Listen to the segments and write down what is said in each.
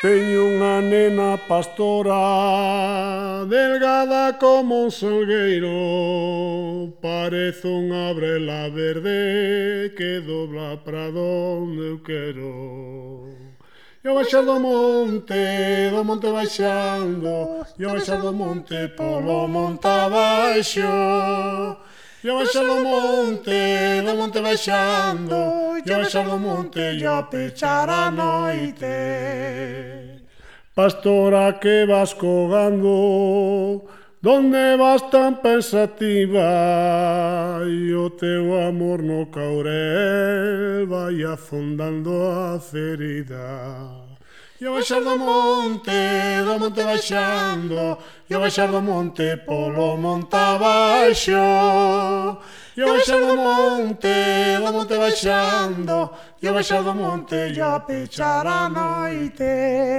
Teño unha nena pastora, delgada como un salgueiro, parece unha brela verde que dobla para donde eu quero. Eu baixar do monte baixando, eu baixar do monte polo monte abaixo. Eu baixar do monte baixando, eu baixar do monte e a pechar a noite. Pastora que vas cogando, donde vas tan pensativa? E o teu amor no caurel vai afondando a ferida. Eu baixar do monte baixando, eu baixar do monte polo monte abaixo. Eu baixar do monte baixando, eu baixar do monte e a pechar a noite.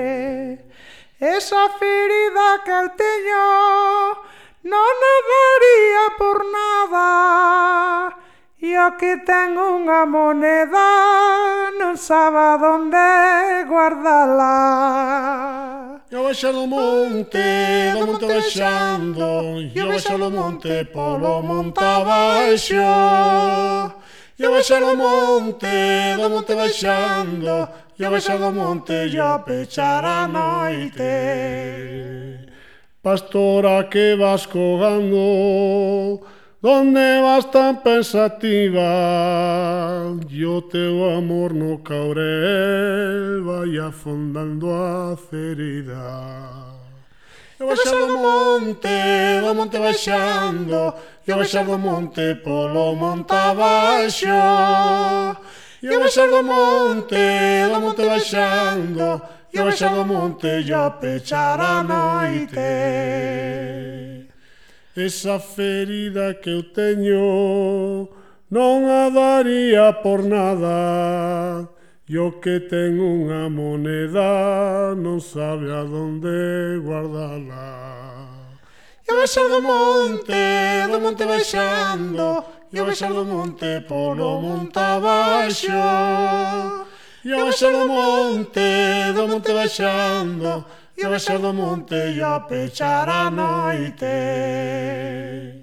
Esa ferida que eu teño non a daría por nada. E o que ten unha moneda non sabe onde guardala. Eu baixar do monte baixando, eu baixar do monte polo monte abaixo. Eu baixar do monte baixando, eu baixar do monte e a pechar a noite. Pastora que vas cogando, donde vas tan pensativa? E o teu amor no caurel vai afondando a ferida. Eu baixar do monte baixando, eu baixar do monte polo monte abaixo. Eu baixar do monte baixando, eu baixar do monte e a pechar a noite. Esa ferida que eu teño non a daría por nada. E o que ten unha moneda non sabe a donde guardala. Eu baixar do monte baixando, eu baixar do monte polo monte abaixo. Eu baixar do monte baixando, eu baixar do monte e a pechar a noite.